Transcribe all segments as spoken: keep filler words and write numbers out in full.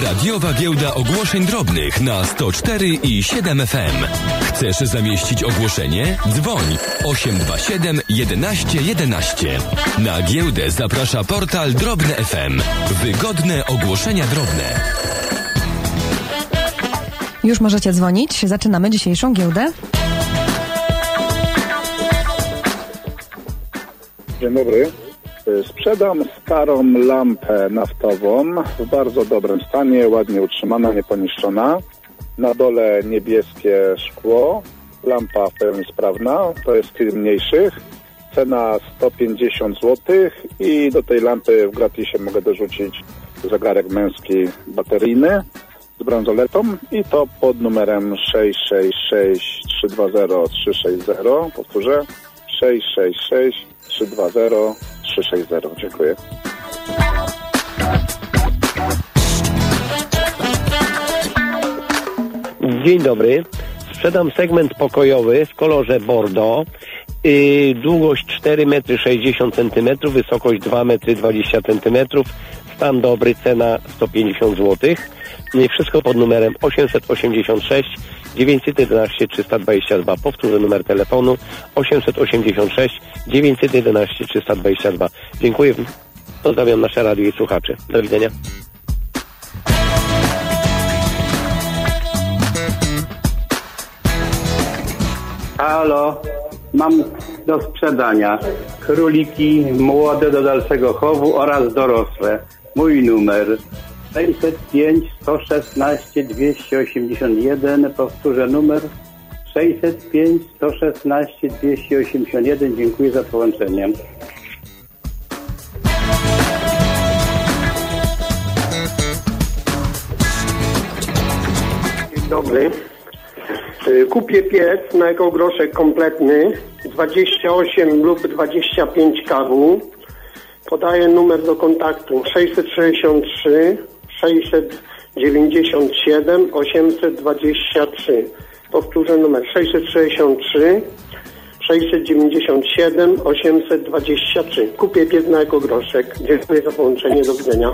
Radiowa Giełda Ogłoszeń Drobnych na sto cztery i siedem F M. Chcesz zamieścić ogłoszenie? Dzwoń osiem dwa siedem jedenaście jedenaście. Na giełdę zaprasza portal Drobne F M. Wygodne ogłoszenia drobne. Już możecie dzwonić. Zaczynamy dzisiejszą giełdę. Dzień dobry. Sprzedam starą lampę naftową w bardzo dobrym stanie, ładnie utrzymana, nieponiszczona. Na dole niebieskie szkło, lampa w pełni sprawna, to jest styl mniejszych. Cena sto pięćdziesiąt złotych i do tej lampy w gratisie mogę dorzucić zegarek męski bateryjny z bransoletą i to pod numerem sześć sześć sześć trzy dwa zero trzy sześć zero. Powtórzę, sześć sześć sześć trzy dwa zero trzy sześć zero. Dziękuję. Dzień dobry. Sprzedam segment pokojowy w kolorze bordo. Yy, długość cztery metry sześćdziesiąt centymetrów, wysokość dwa metry dwadzieścia centymetrów. Stan dobry, cena sto pięćdziesiąt złotych. Yy, wszystko pod numerem osiemset osiemdziesiąt sześć dziewięćset jedenaście trzysta dwadzieścia dwa. Powtórzę numer telefonu osiemset osiemdziesiąt sześć dziewięćset jedenaście trzysta dwadzieścia dwa. Dziękuję. Pozdrawiam nasze radio i słuchaczy. Do widzenia. Halo, mam do sprzedania króliki młode do dalszego chowu oraz dorosłe. Mój numer sześćset pięć sto szesnaście dwieście osiemdziesiąt jeden. Powtórzę numer sześćset pięć sto szesnaście dwieście osiemdziesiąt jeden. Dziękuję za połączenie. Dzień dobry. Kupię piec na ekogroszek kompletny dwadzieścia osiem lub dwadzieścia pięć kW. Podaję numer do kontaktu sześćset sześćdziesiąt trzy sześćset dziewięćdziesiąt siedem osiemset dwadzieścia trzy. Powtórzę numer sześćset sześćdziesiąt trzy sześćset dziewięćdziesiąt siedem osiemset dwadzieścia trzy. Kupię piec na ekogroszek. Dziękuję za połączenie. Do widzenia.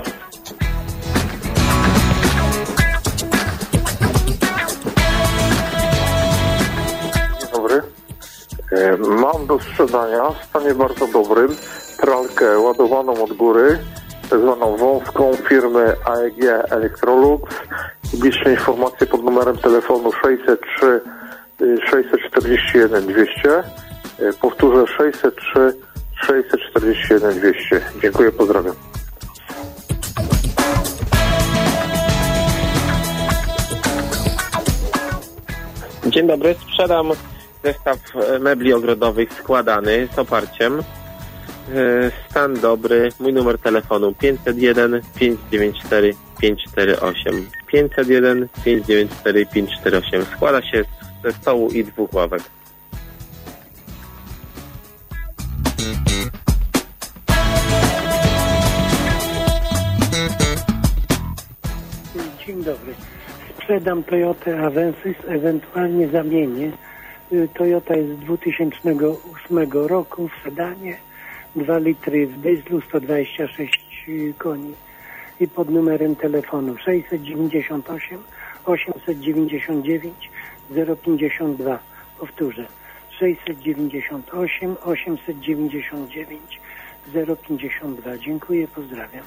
Mam do sprzedania w stanie bardzo dobrym pralkę ładowaną od góry, tak zwaną wąską firmy A E G Electrolux. Bliższe informacje pod numerem telefonu sześćset trzy sześćset czterdzieści jeden dwieście. Powtórzę sześćset trzy sześćset czterdzieści jeden dwieście. Dziękuję, pozdrawiam. Dzień dobry, sprzedam zestaw mebli ogrodowych składany z oparciem. Stan dobry. Mój numer telefonu pięćset jeden pięćset dziewięćdziesiąt cztery pięćset czterdzieści osiem. pięćset jeden pięćset dziewięćdziesiąt cztery pięćset czterdzieści osiem. Składa się ze stołu i dwóch ławek. Dzień dobry. Sprzedam Toyotę Avensis, ewentualnie zamienię. Toyota jest z dwa tysiące ósmego roku w sedanie, dwa litry w dieslu, sto dwadzieścia sześć koni i pod numerem telefonu sześćset dziewięćdziesiąt osiem osiemset dziewięćdziesiąt dziewięć zero pięćdziesiąt dwa. Powtórzę sześćset dziewięćdziesiąt osiem osiemset dziewięćdziesiąt dziewięć zero pięćdziesiąt dwa. Dziękuję, pozdrawiam.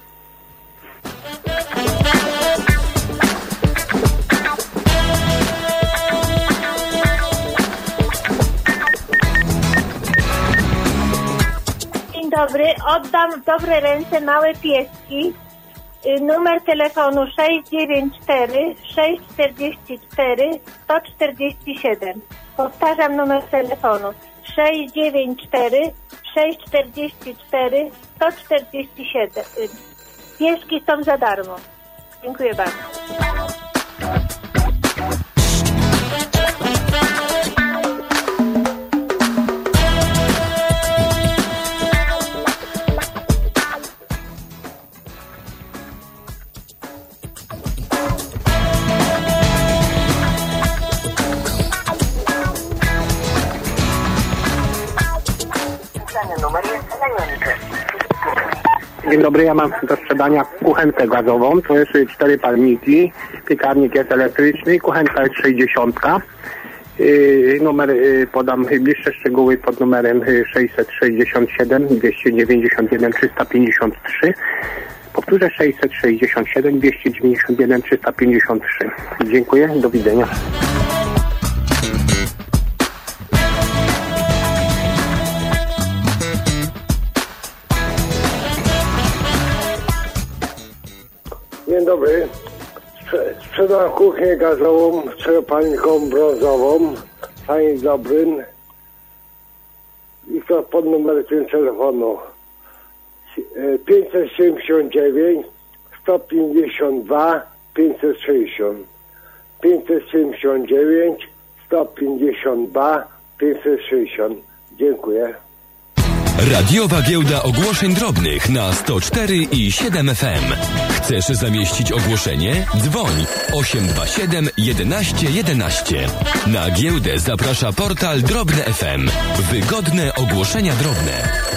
Dzień dobry, oddam w dobre ręce małe pieski. Numer telefonu sześć dziewięć cztery sześć czterdzieści cztery sto czterdzieści siedem. Powtarzam numer telefonu sześć dziewięć cztery sześć czterdzieści cztery sto czterdzieści siedem. Pieski są za darmo. Dziękuję bardzo. Dzień dobry, ja mam do sprzedania kuchenkę gazową, to jest cztery palniki, piekarnik jest elektryczny, kuchenka jest sześćdziesiątka. Yy, numer yy, podam bliższe szczegóły pod numerem sześćset sześćdziesiąt siedem dwieście dziewięćdziesiąt jeden trzysta pięćdziesiąt trzy. Powtórzę sześćset sześćdziesiąt siedem dwieście dziewięćdziesiąt jeden trzysta pięćdziesiąt trzy. Dziękuję, do widzenia. Dzień dobry. Sprzedam kuchnię gazową, czteropalnikową brązową, fajnie dobrym. I to pod numerem telefonu pięćset siedemdziesiąt dziewięć sto pięćdziesiąt dwa pięćset sześćdziesiąt. pięćset siedemdziesiąt dziewięć sto pięćdziesiąt dwa pięćset sześćdziesiąt. Dziękuję. Radiowa Giełda Ogłoszeń Drobnych na sto cztery i siedem F M. Chcesz zamieścić ogłoszenie? Dzwoń osiem dwa siedem jedenaście jedenaście. Na giełdę zaprasza portal Drobne F M. Wygodne ogłoszenia drobne.